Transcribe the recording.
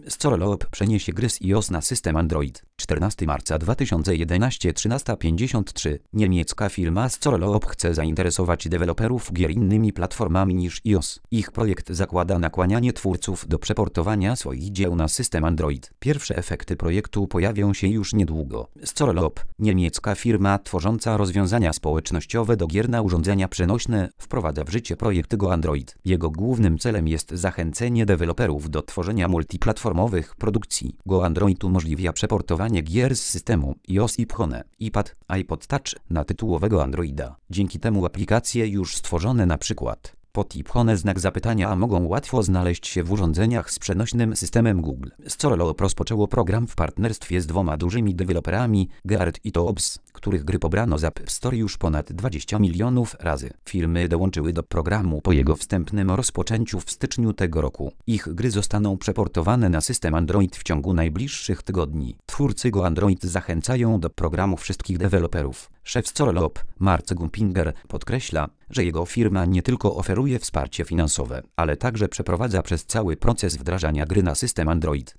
Scorelop przeniesie gry z iOS na system Android. 14 marca 2011 13:53. Niemiecka firma Scorelop chce zainteresować deweloperów gier innymi platformami niż iOS. Ich projekt zakłada nakłanianie twórców do przeportowania swoich dzieł na system Android. Pierwsze efekty projektu pojawią się już niedługo. Scorelop, niemiecka firma tworząca rozwiązania społecznościowe do gier na urządzenia przenośne, wprowadza w życie projekt Go Android. Jego głównym celem jest zachęcenie deweloperów do tworzenia multiplatformowych produkcji. Go Android umożliwia przeportowanie gier z systemu iOS, iPhone, iPad, iPod Touch na tytułowego Androida. Dzięki temu aplikacje już stworzone np. pod iPhone znak zapytania mogą łatwo znaleźć się w urządzeniach z przenośnym systemem Google. Scorelop rozpoczęło program w partnerstwie z dwoma dużymi deweloperami, Geart i Toobs, których gry pobrano z App Store już ponad 20 milionów razy. Firmy dołączyły do programu po jego wstępnym rozpoczęciu w styczniu tego roku. Ich gry zostaną przeportowane na system Android w ciągu najbliższych tygodni. Twórcy Go Android zachęcają do programu wszystkich deweloperów. Szef Scorelop, Marc Gumpinger, podkreśla, że jego firma nie tylko oferuje wsparcie finansowe, ale także przeprowadza przez cały proces wdrażania gry na system Android.